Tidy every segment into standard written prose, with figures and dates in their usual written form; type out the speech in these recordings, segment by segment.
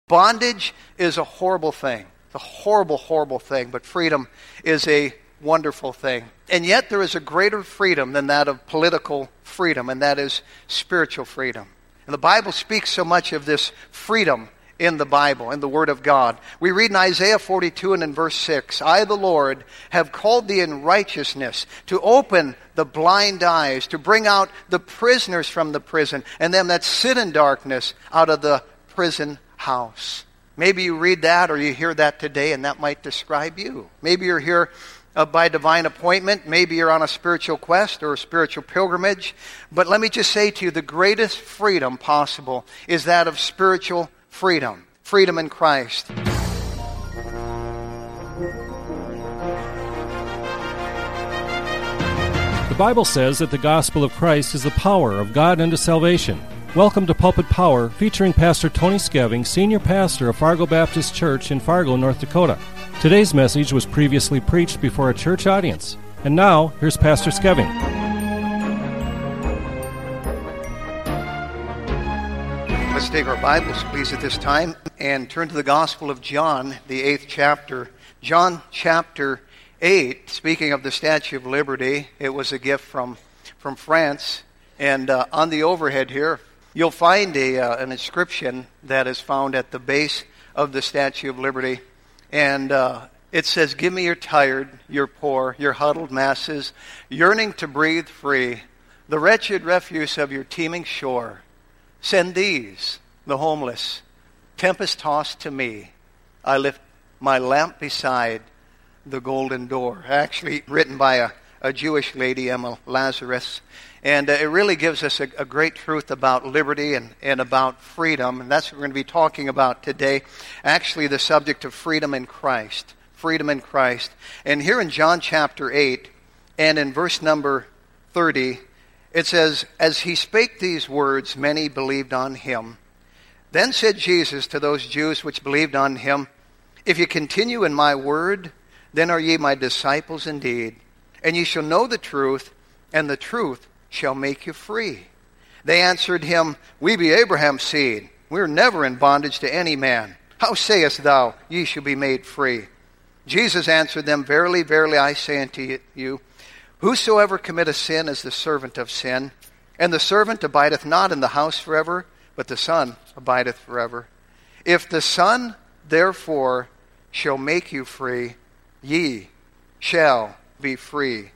Bondage is a horrible thing. It's a horrible, horrible thing, but freedom is a wonderful thing. And yet there is a greater freedom than that of political freedom, and that is spiritual freedom. And the Bible speaks so much of this freedom in the Bible, in the Word of God. We read in Isaiah 42 and in verse 6, I, the Lord, have called thee in righteousness, to open the blind eyes, to bring out the prisoners from the prison, and them that sit in darkness out of the prison house. Maybe you read that or you hear that today, and that might describe you. Maybe you're here by divine appointment. Maybe you're on a spiritual quest or a spiritual pilgrimage. But let me just say to you, the greatest freedom possible is that of spiritual freedom. Freedom in Christ. The Bible says that the gospel of Christ is the power of God unto salvation. Welcome to Pulpit Power, featuring Pastor Tony Skeving, Senior Pastor of Fargo Baptist Church in Fargo, North Dakota. Today's message was previously preached before a church audience. And now, here's Pastor Skeving. Let's take our Bibles, please, at this time, and turn to the Gospel of John, the 8th chapter. John chapter 8, speaking of the Statue of Liberty, it was a gift from France. And on the overhead here, you'll find an inscription that is found at the base of the Statue of Liberty. And it says, give me your tired, your poor, your huddled masses, yearning to breathe free, the wretched refuse of your teeming shore. Send these, the homeless, tempest-tossed to me. I lift my lamp beside the golden door. Actually written by a Jewish lady, Emma Lazarus. And it really gives us a great truth about liberty and about freedom. And that's what we're going to be talking about today. Actually, the subject of freedom in Christ. Freedom in Christ. And here in John chapter 8, and in verse number 30, it says, as he spake these words, many believed on him. Then said Jesus to those Jews which believed on him, if ye continue in my word, then are ye my disciples indeed. And ye shall know the truth, and the truth shall make you free. They answered him, we be Abraham's seed. We are never in bondage to any man. How sayest thou, ye shall be made free? Jesus answered them, verily, verily, I say unto you, whosoever committeth sin is the servant of sin. And the servant abideth not in the house forever, but the Son abideth forever. If the Son, therefore, shall make you free, ye shall be free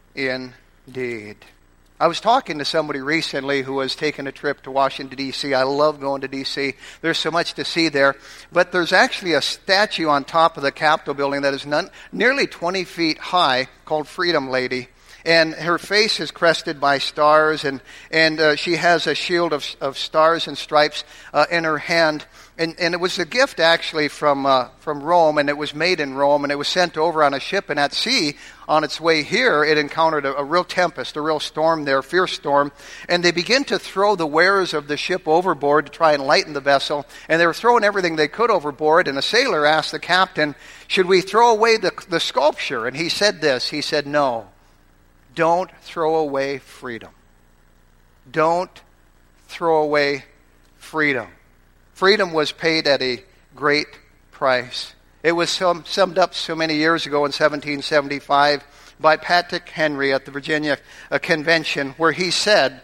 indeed. I was talking to somebody recently who was taking a trip to Washington, D.C. I love going to D.C. There's so much to see there. But there's actually a statue on top of the Capitol building that is nearly 20 feet high called Freedom Lady. And her face is crested by stars, and she has a shield of stars and stripes in her hand. And it was a gift actually from Rome, and it was made in Rome, and it was sent over on a ship. And at sea, on its way here, it encountered a real tempest, a real storm there, fierce storm. And they began to throw the wares of the ship overboard to try and lighten the vessel. And they were throwing everything they could overboard. And a sailor asked the captain, should we throw away the sculpture? And he said this, he said, no. Don't throw away freedom. Don't throw away freedom. Freedom was paid at a great price. It was summed up so many years ago in 1775 by Patrick Henry at the Virginia Convention, where he said,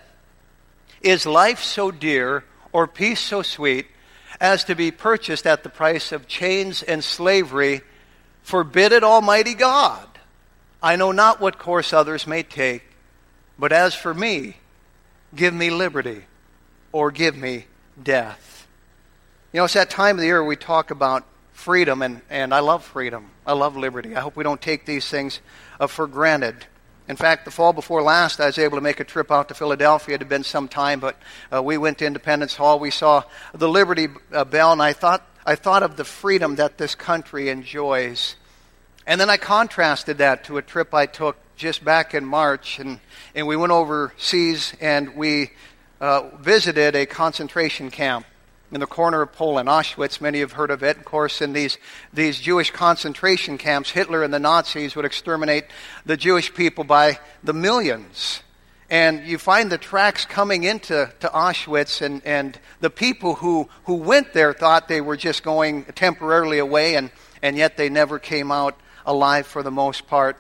is life so dear or peace so sweet as to be purchased at the price of chains and slavery? Forbid it, Almighty God. I know not what course others may take, but as for me, give me liberty or give me death. You know, it's that time of the year we talk about freedom, and I love freedom. I love liberty. I hope we don't take these things for granted. In fact, the fall before last, I was able to make a trip out to Philadelphia. It had been some time, but we went to Independence Hall. We saw the Liberty Bell, and I thought of the freedom that this country enjoys. And then I contrasted that to a trip I took just back in March, and we went overseas, and we visited a concentration camp in the corner of Poland, Auschwitz. Many have heard of it. Of course, in these Jewish concentration camps, Hitler and the Nazis would exterminate the Jewish people by the millions. And you find the tracks coming into Auschwitz, and the people who went there thought they were just going temporarily away, and yet they never came out alive for the most part.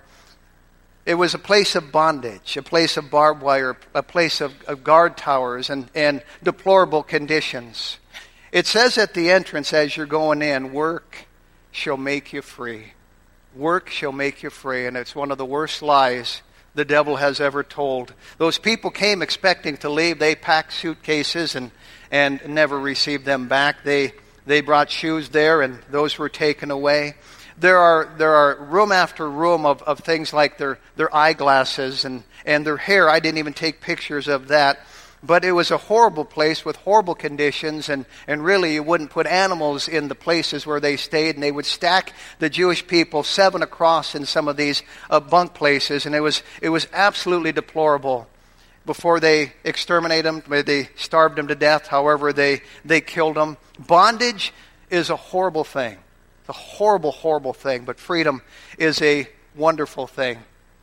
It was a place of bondage, a place of barbed wire, a place of guard towers and deplorable conditions. It says at the entrance as you're going in, work shall make you free. Work shall make you free. And it's one of the worst lies the devil has ever told. Those people came expecting to leave. They packed suitcases and never received them back. They brought shoes there, and those were taken away. There are room after room of things like their eyeglasses and their hair. I didn't even take pictures of that. But it was a horrible place with horrible conditions, and really you wouldn't put animals in the places where they stayed, and they would stack the Jewish people 7 across in some of these bunk places, and it was absolutely deplorable. Before they exterminated them, they starved them to death, however they killed them. Bondage is a horrible thing. It's a horrible, horrible thing, but freedom is a wonderful thing.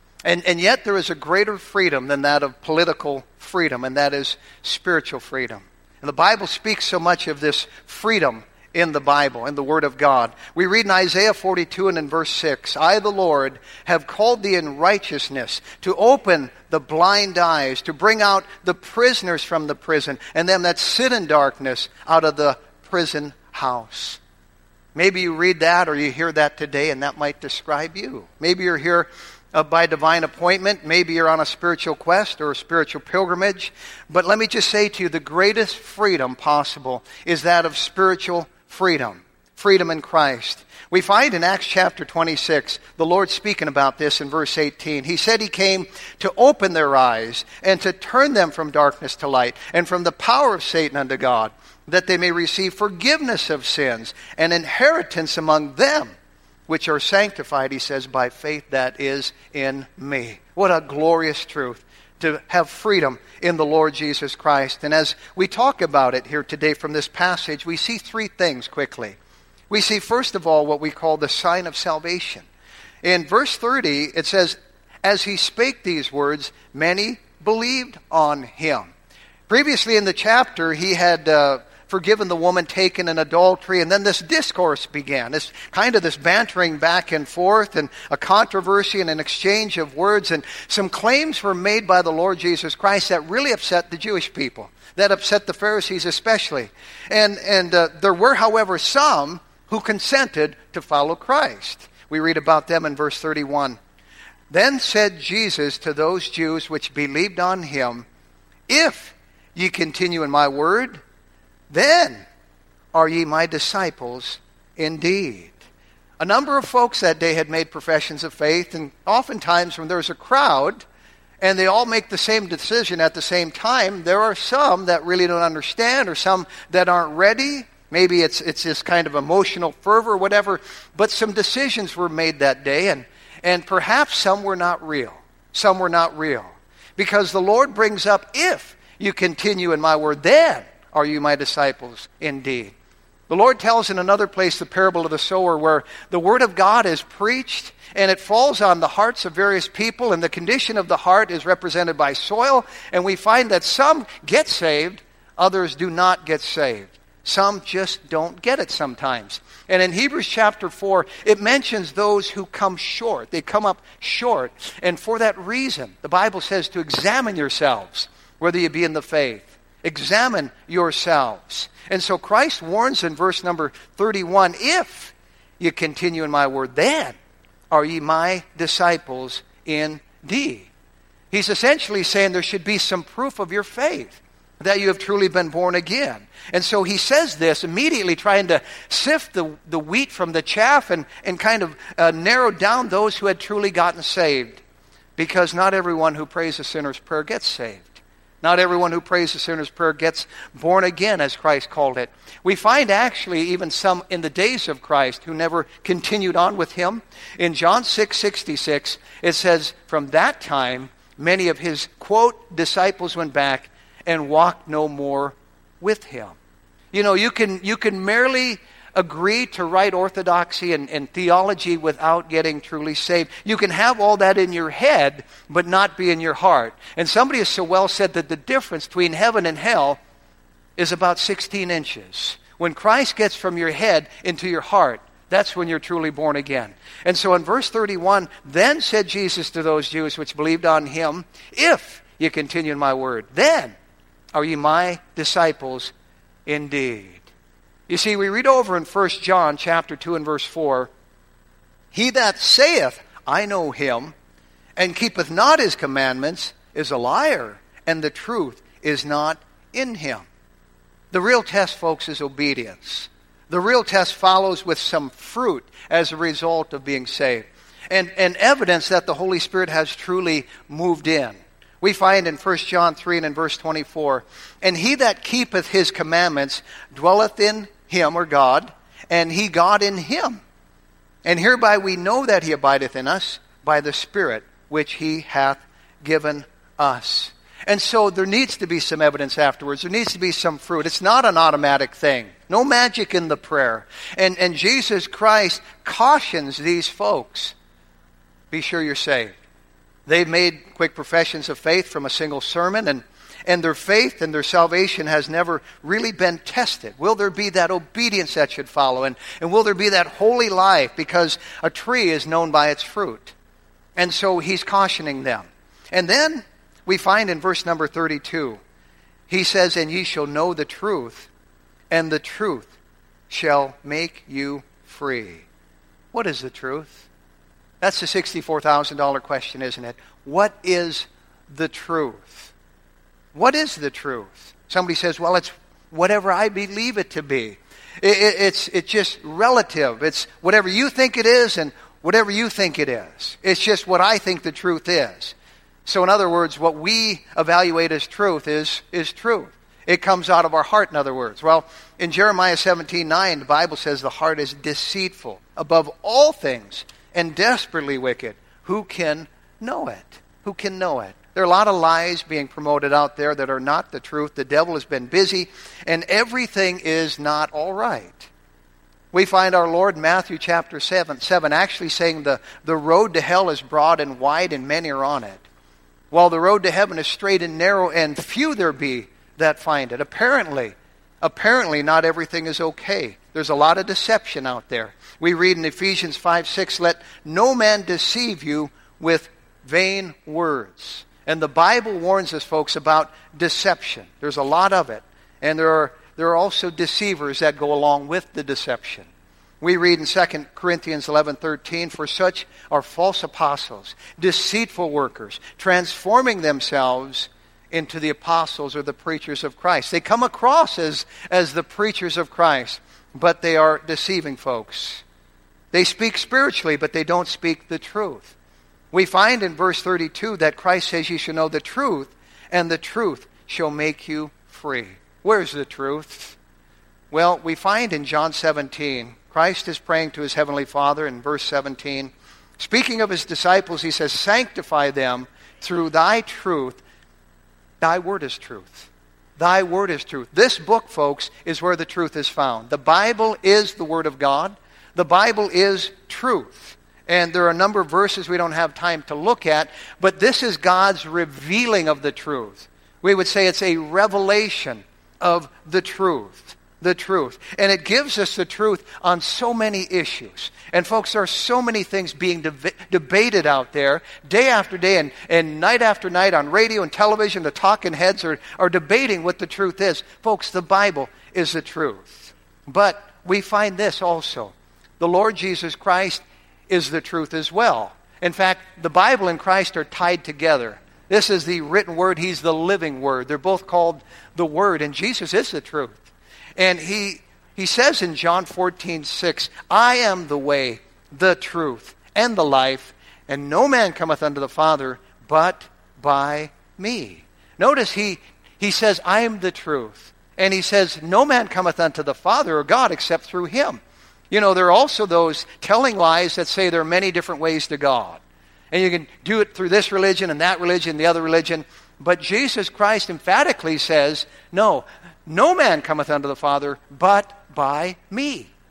And yet there is a greater freedom than that of political freedom, and that is spiritual freedom. And the Bible speaks so much of this freedom in the Bible, in the Word of God. We read in Isaiah 42 and in verse 6, I, the Lord, have called thee in righteousness, to open the blind eyes, to bring out the prisoners from the prison, and them that sit in darkness out of the prison house. Maybe you read that or you hear that today, and that might describe you. Maybe you're here by divine appointment. Maybe you're on a spiritual quest or a spiritual pilgrimage. But let me just say to you, the greatest freedom possible is that of spiritual freedom. Freedom in Christ. We find in Acts chapter 26, the Lord speaking about this in verse 18. He said He came to open their eyes and to turn them from darkness to light and from the power of Satan unto God, that they may receive forgiveness of sins and inheritance among them which are sanctified, he says, by faith that is in me. What a glorious truth to have freedom in the Lord Jesus Christ. And as we talk about it here today from this passage, we see 3 things quickly. We see, first of all, what we call the sign of salvation. In verse 30, it says, as he spake these words, many believed on him. Previously in the chapter, he had forgiven the woman taken in adultery, and then this discourse began. This bantering back and forth, and a controversy and an exchange of words, and some claims were made by the Lord Jesus Christ that really upset the Jewish people, that upset the Pharisees especially. And there were, however, some who consented to follow Christ. We read about them in verse 31. Then said Jesus to those Jews which believed on him, if ye continue in my word, then are ye my disciples indeed. A number of folks that day had made professions of faith, and oftentimes when there's a crowd and they all make the same decision at the same time, there are some that really don't understand or some that aren't ready. Maybe it's this kind of emotional fervor, whatever, but some decisions were made that day, and perhaps some were not real. Some were not real. Because the Lord brings up, if you continue in my word, then are you my disciples indeed. The Lord tells in another place the parable of the sower, where the word of God is preached and it falls on the hearts of various people, and the condition of the heart is represented by soil, and we find that some get saved, others do not get saved. Some just don't get it sometimes. And in Hebrews chapter 4, it mentions those who come short. They come up short. And for that reason, the Bible says to examine yourselves, whether you be in the faith. Examine yourselves. And so Christ warns in verse number 31, if you continue in my word, then are ye my disciples indeed. He's essentially saying there should be some proof of your faith, that you have truly been born again. And so he says this immediately, trying to sift the wheat from the chaff and kind of narrow down those who had truly gotten saved. Because not everyone who prays a sinner's prayer gets saved. Not everyone who prays the sinner's prayer gets born again, as Christ called it. We find actually even some in the days of Christ who never continued on with him. In John 6:66, it says, from that time, many of his, quote, disciples went back and walked no more with him. You know, you can merely agree to right orthodoxy and theology without getting truly saved. You can have all that in your head, but not be in your heart. And somebody has so well said that the difference between heaven and hell is about 16 inches. When Christ gets from your head into your heart, that's when you're truly born again. And so in verse 31, then said Jesus to those Jews which believed on him, if you continue in my word, then are ye my disciples indeed. You see, we read over in 1 John chapter 2 and verse 4, he that saith, I know him, and keepeth not his commandments, is a liar, and the truth is not in him. The real test, folks, is obedience. The real test follows with some fruit as a result of being saved. And evidence that the Holy Spirit has truly moved in. We find in 1 John 3 and in verse 24, and he that keepeth his commandments dwelleth in him, or God, and he God in him. And hereby we know that he abideth in us by the Spirit which he hath given us. And so there needs to be some evidence afterwards. There needs to be some fruit. It's not an automatic thing. No magic in the prayer. And Jesus Christ cautions these folks. Be sure you're saved. They've made quick professions of faith from a single sermon, and their faith and their salvation has never really been tested. Will there be that obedience that should follow? And will there be that holy life? Because a tree is known by its fruit. And so he's cautioning them. And then we find in verse number 32, he says, and ye shall know the truth, and the truth shall make you free. What is the truth? That's the $64,000 question, isn't it? What is the truth? What is the truth? Somebody says, well, it's whatever I believe it to be. It's just relative. It's whatever you think it is and whatever you think it is. It's just what I think the truth is. So in other words, what we evaluate as truth is truth. It comes out of our heart, in other words. Well, in Jeremiah 17:9, the Bible says the heart is deceitful above all things and desperately wicked. Who can know it? Who can know it? There are a lot of lies being promoted out there that are not the truth. The devil has been busy, and everything is not all right. We find our Lord in Matthew chapter 7 actually saying the road to hell is broad and wide, and many are on it, while the road to heaven is straight and narrow, and few there be that find it. Apparently not everything is okay. There's a lot of deception out there. We read in Ephesians 5:6, let no man deceive you with vain words. And the Bible warns us, folks, about deception. There's a lot of it. And there are also deceivers that go along with the deception. We read in 2 Corinthians 11:13, for such are false apostles, deceitful workers, transforming themselves into the apostles or the preachers of Christ. They come across as the preachers of Christ, but they are deceiving folks. They speak spiritually, but they don't speak the truth. We find in verse 32 that Christ says you shall know the truth, and the truth shall make you free. Where's the truth? Well, we find in John 17, Christ is praying to his heavenly Father in verse 17. Speaking of his disciples, he says, sanctify them through thy truth. Thy word is truth. Thy word is truth. This book, folks, is where the truth is found. The Bible is the Word of God. The Bible is truth. And there are a number of verses we don't have time to look at, but this is God's revealing of the truth. We would say it's a revelation of the truth. The truth. And it gives us the truth on so many issues. And folks, there are so many things being debated out there day after day and night after night on radio and television. The talking heads are debating what the truth is. Folks, the Bible is the truth. But we find this also. The Lord Jesus Christ is the truth as well. In fact, the Bible and Christ are tied together. This is the written word. He's the living word. They're both called the Word, and Jesus is the truth. And he says in John 14:6, I am the way, the truth, and the life, and no man cometh unto the Father but by me. Notice he says, I am the truth. And he says, no man cometh unto the Father or God except through him. You know, there are also those telling lies that say there are many different ways to God. And you can do it through this religion and that religion, the other religion. But Jesus Christ emphatically says, no man cometh unto the Father but by me.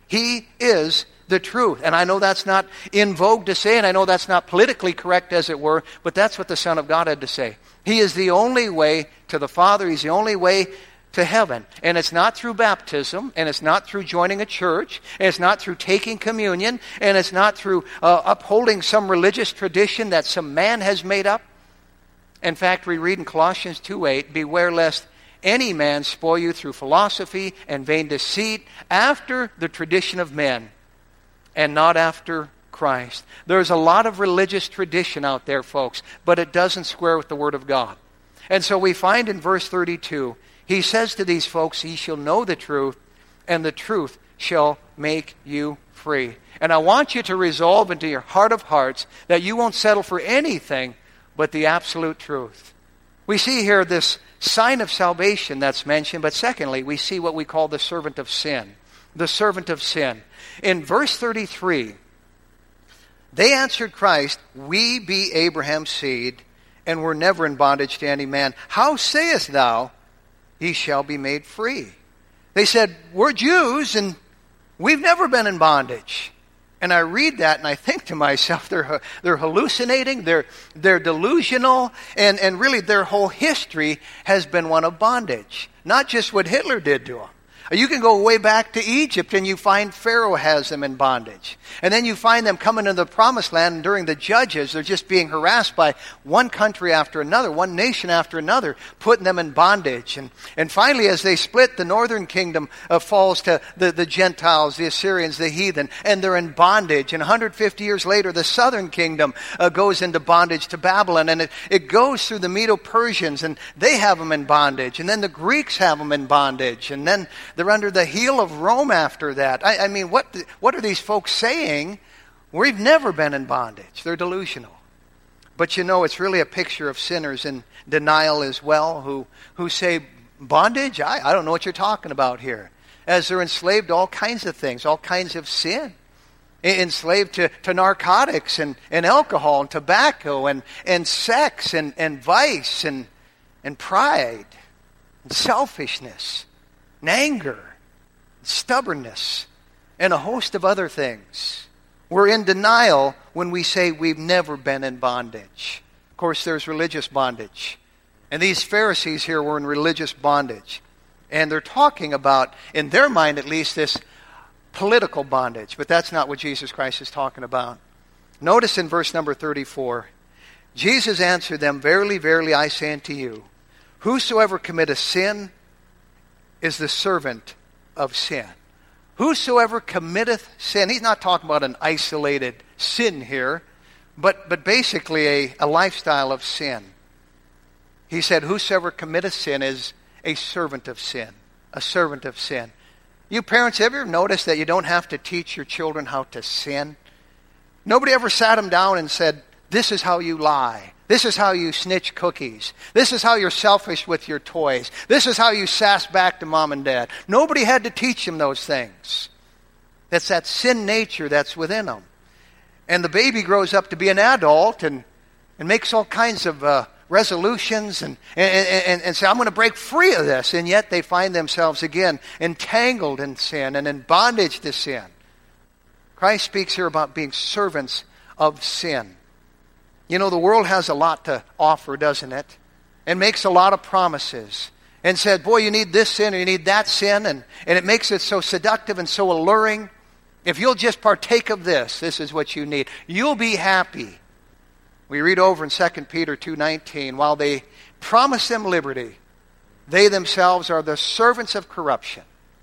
He is the truth. And I know that's not in vogue to say, and I know that's not politically correct, as it were, but that's what the Son of God had to say. He is the only way to the Father. He's the only way to heaven. And it's not through baptism, and it's not through joining a church, and it's not through taking communion, and it's not through upholding some religious tradition that some man has made up. In fact, we read in Colossians 2:8, beware lest any man spoil you through philosophy and vain deceit after the tradition of men, and not after Christ. There's a lot of religious tradition out there, folks, but it doesn't square with the Word of God. And so we find in verse 32, he says to these folks, ye shall know the truth, and the truth shall make you free. And I want you to resolve into your heart of hearts that you won't settle for anything but the absolute truth. We see here this sign of salvation that's mentioned, but secondly, we see what we call the servant of sin. The servant of sin. In verse 33, they answered Christ, we be Abraham's seed, and were never in bondage to any man. How sayest thou, ye shall be made free? They said, we're Jews, and we've never been in bondage. And I read that, and I think to myself, they're hallucinating, they're delusional, and really their whole history has been one of bondage. Not just what Hitler did to them. You can go way back to Egypt and you find Pharaoh has them in bondage. And then you find them coming into the promised land, and during the Judges, they're just being harassed by one country after another, one nation after another, putting them in bondage. And finally, as they split, the northern kingdom falls to the Gentiles, the Assyrians, the heathen, and they're in bondage. And 150 years later, the southern kingdom goes into bondage to Babylon, and it goes through the Medo-Persians, and they have them in bondage. And then the Greeks have them in bondage. And then they're under the heel of Rome after that. I mean, what are these folks saying? We've never been in bondage. They're delusional. But you know, it's really a picture of sinners in denial as well, who say, bondage? I don't know what you're talking about here. As they're enslaved to all kinds of things, all kinds of sin. Enslaved to narcotics and alcohol and tobacco and sex and vice and pride and selfishness. And anger, and stubbornness, and a host of other things. We're in denial when we say we've never been in bondage. Of course, there's religious bondage. And these Pharisees here were in religious bondage. And they're talking about, in their mind at least, this political bondage. But that's not what Jesus Christ is talking about. Notice in verse number 34, Jesus answered them, verily, verily, I say unto you, whosoever committeth sin is the servant of sin. Whosoever committeth sin. He's not talking about an isolated sin here, but basically a lifestyle of sin. He said, whosoever committeth sin is a servant of sin. A servant of sin. You parents, have you ever noticed that you don't have to teach your children how to sin? Nobody ever sat them down and said, this is how you lie. This is how you snitch cookies. This is how you're selfish with your toys. This is how you sass back to mom and dad. Nobody had to teach them those things. That's that sin nature that's within them. And the baby grows up to be an adult and makes all kinds of resolutions and say, I'm going to break free of this. And yet they find themselves again entangled in sin and in bondage to sin. Christ speaks here about being servants of sin. You know, the world has a lot to offer, doesn't it? And makes a lot of promises. And says, boy, you need this sin or you need that sin. And it makes it so seductive and so alluring. If you'll just partake of this is what you need. You'll be happy. We read over in 2 Peter 2:19, while they promise them liberty, they themselves are the servants of corruption.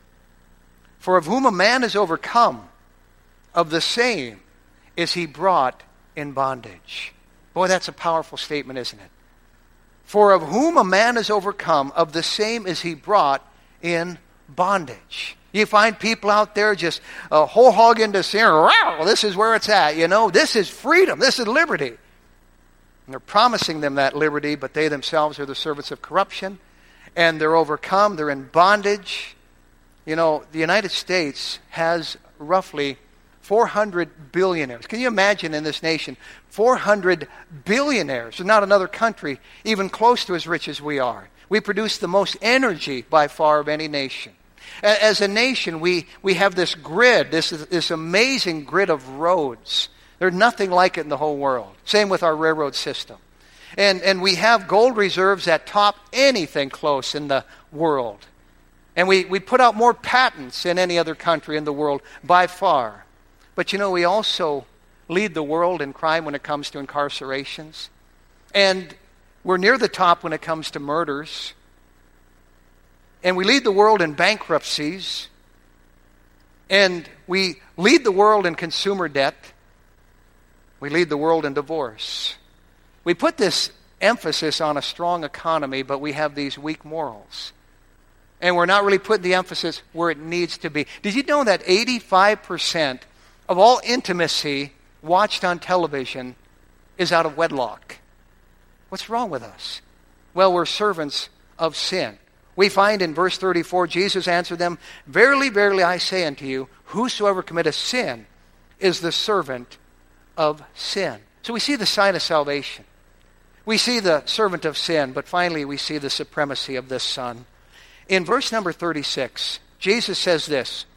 For of whom a man is overcome, of the same is he brought in bondage. Boy, that's a powerful statement, isn't it? For of whom a man is overcome, of the same is he brought in bondage. You find people out there just whole hog into sin. Wow, this is where it's at. You know, this is freedom. This is liberty. And they're promising them that liberty, but they themselves are the servants of corruption. And they're overcome. They're in bondage. You know, the United States has roughly 400 billionaires. Can you imagine in this nation, 400 billionaires? There's not another country even close to as rich as we are. We produce the most energy by far of any nation. As a nation, we have this grid, this amazing grid of roads. There's nothing like it in the whole world. Same with our railroad system. And we have gold reserves that top anything close in the world. And we put out more patents than any other country in the world by far. But we also lead the world in crime when it comes to incarcerations. And we're near the top when it comes to murders. And we lead the world in bankruptcies. And we lead the world in consumer debt. We lead the world in divorce. We put this emphasis on a strong economy, but we have these weak morals. And we're not really putting the emphasis where it needs to be. Did you know that 85% of all intimacy watched on television is out of wedlock? What's wrong with us? Well, we're servants of sin. We find in verse 34, Jesus answered them, "Verily, verily, I say unto you, whosoever committeth sin is the servant of sin." So we see the sign of salvation. We see the servant of sin, but finally we see the supremacy of this Son. In verse number 36, Jesus says this,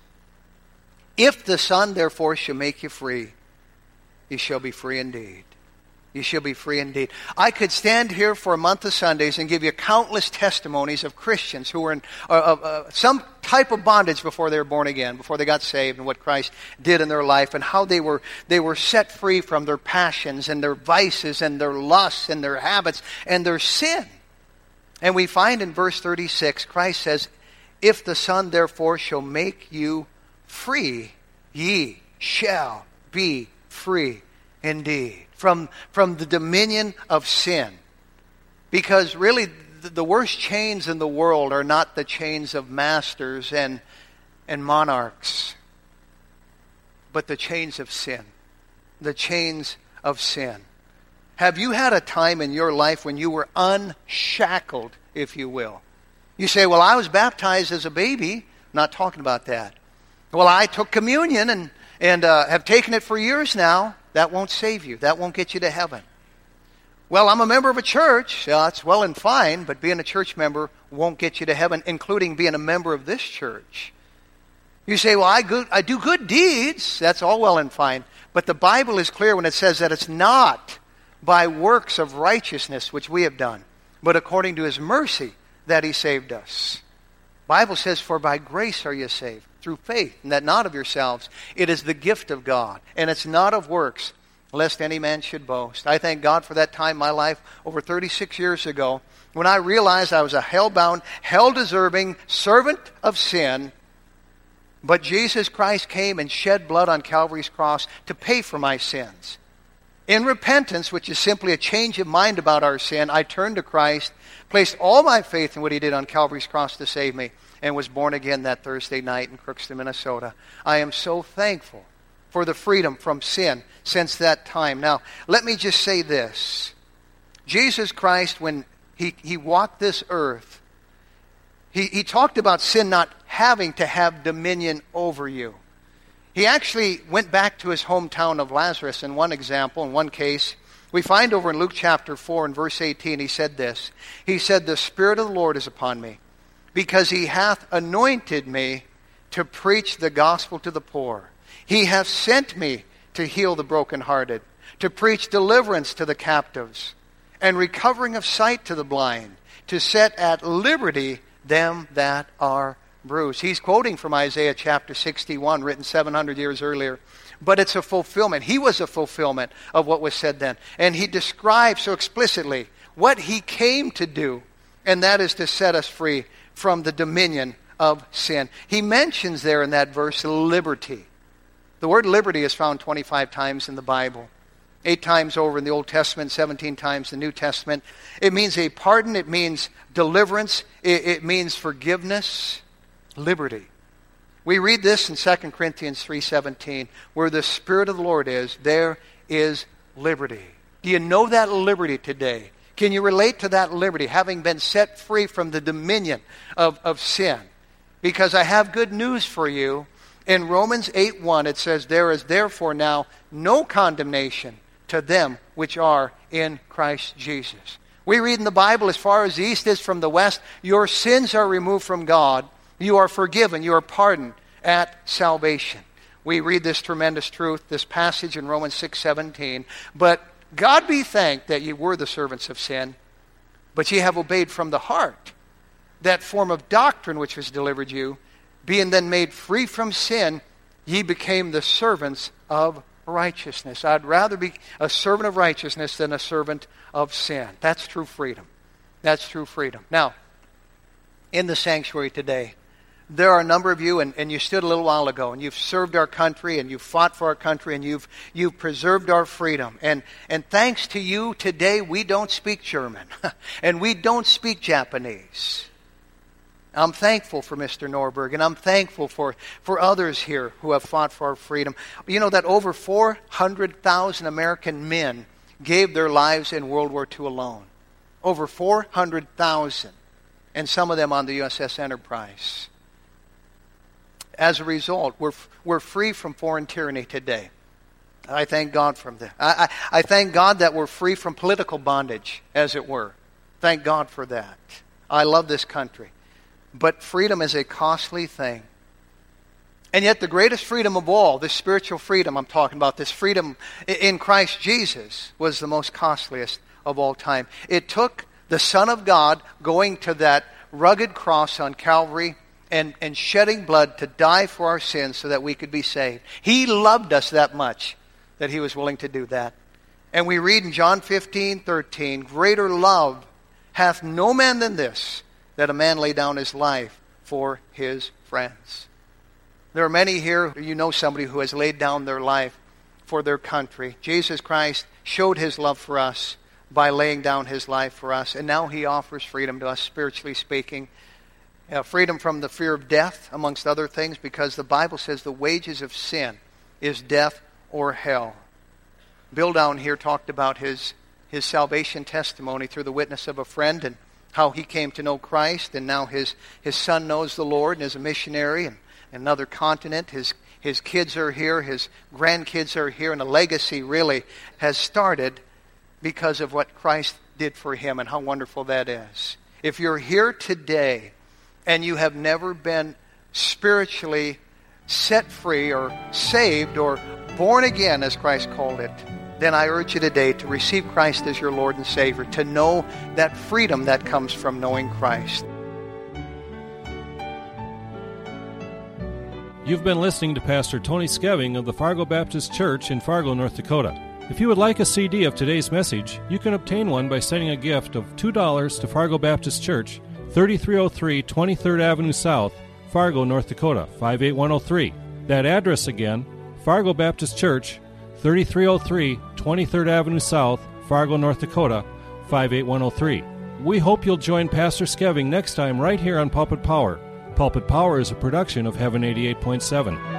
"If the Son therefore shall make you free, you shall be free indeed." You shall be free indeed. I could stand here for a month of Sundays and give you countless testimonies of Christians who were in some type of bondage before they were born again, before they got saved, and what Christ did in their life, and how they were set free from their passions and their vices and their lusts and their habits and their sin. And we find in verse 36, Christ says, "If the Son therefore shall make you free, ye shall be free indeed." From the dominion of sin. Because really, the worst chains in the world are not the chains of masters and monarchs, but the chains of sin. The chains of sin. Have you had a time in your life when you were unshackled, if you will? You say, "Well, I was baptized as a baby." Not talking about that. "Well, I took communion and have taken it for years now." That won't save you. That won't get you to heaven. "Well, I'm a member of a church." That's well and fine, but being a church member won't get you to heaven, including being a member of this church. You say, "Well, I do good deeds." That's all well and fine. But the Bible is clear when it says that it's not by works of righteousness which we have done, but according to His mercy that He saved us. The Bible says, "For by grace are you saved, through faith, and that not of yourselves. It is the gift of God, and it's not of works, lest any man should boast." I thank God for that time in my life over 36 years ago, when I realized I was a hell-bound, hell-deserving servant of sin, but Jesus Christ came and shed blood on Calvary's cross to pay for my sins. In repentance, which is simply a change of mind about our sin, I turned to Christ, placed all my faith in what He did on Calvary's cross to save me, and was born again that Thursday night in Crookston, Minnesota. I am so thankful for the freedom from sin since that time. Now, let me just say this. Jesus Christ, when He walked this earth, He talked about sin not having to have dominion over you. He actually went back to His hometown of Lazarus in one example, in one case. We find over in Luke chapter 4 and verse 18, He said this. He said, "The Spirit of the Lord is upon me, because He hath anointed me to preach the gospel to the poor. He hath sent me to heal the brokenhearted, to preach deliverance to the captives, and recovering of sight to the blind, to set at liberty them that are bruised." He's quoting from Isaiah chapter 61, written 700 years earlier. But it's a fulfillment. He was a fulfillment of what was said then. And He describes so explicitly what He came to do, and that is to set us free from the dominion of sin. He mentions there in that verse liberty. The word liberty is found 25 times in the Bible. 8 times over in the Old Testament, 17 times in the New Testament. It means a pardon. It means deliverance. It means forgiveness. Liberty. We read this in 2 Corinthians 3:17. Where the Spirit of the Lord is, there is liberty. Do you know that liberty today? Can you relate to that liberty, having been set free from the dominion of sin? Because I have good news for you. In Romans 8:1 it says, "There is therefore now no condemnation to them which are in Christ Jesus." We read in the Bible, as far as the east is from the west, your sins are removed from God. You are forgiven. You are pardoned at salvation. We read this tremendous truth, this passage in Romans 6:17. But God be thanked that ye were the servants of sin, but ye have obeyed from the heart that form of doctrine which was delivered you. Being then made free from sin, ye became the servants of righteousness. I'd rather be a servant of righteousness than a servant of sin. That's true freedom. That's true freedom. Now, in the sanctuary today, there are a number of you, and you stood a little while ago, and you've served our country, and you've fought for our country, and you've preserved our freedom. And thanks to you today, we don't speak German, and we don't speak Japanese. I'm thankful for Mr. Norberg, and I'm thankful for others here who have fought for our freedom. You know that over 400,000 American men gave their lives in World War II alone. Over 400,000, and some of them on the USS Enterprise. As a result, we're free from foreign tyranny today. I thank God for that. I thank God that we're free from political bondage, as it were. Thank God for that. I love this country. But freedom is a costly thing. And yet the greatest freedom of all, this spiritual freedom I'm talking about, this freedom in Christ Jesus, was the most costliest of all time. It took the Son of God going to that rugged cross on Calvary and shedding blood to die for our sins so that we could be saved. He loved us that much that He was willing to do that. And we read in John 15:13, greater love hath no man than this, that a man lay down his life for his friends. There are many here, you know somebody who has laid down their life for their country. Jesus Christ showed His love for us by laying down His life for us. And now He offers freedom to us, spiritually speaking. Freedom from the fear of death, amongst other things, because the Bible says the wages of sin is death or hell. Bill down here talked about his salvation testimony through the witness of a friend and how he came to know Christ, and now his son knows the Lord and is a missionary in another continent. His kids are here, his grandkids are here, and a legacy really has started because of what Christ did for him and how wonderful that is. If you're here today and you have never been spiritually set free or saved or born again, as Christ called it, then I urge you today to receive Christ as your Lord and Savior, to know that freedom that comes from knowing Christ. You've been listening to Pastor Tony Skeving of the Fargo Baptist Church in Fargo, North Dakota. If you would like a CD of today's message, you can obtain one by sending a gift of $2 to Fargo Baptist Church, 3303 23rd Avenue South, Fargo, North Dakota, 58103. That address again, Fargo Baptist Church, 3303 23rd Avenue South, Fargo, North Dakota, 58103. We hope you'll join Pastor Skeving next time right here on Pulpit Power. Pulpit Power is a production of Heaven 88.7.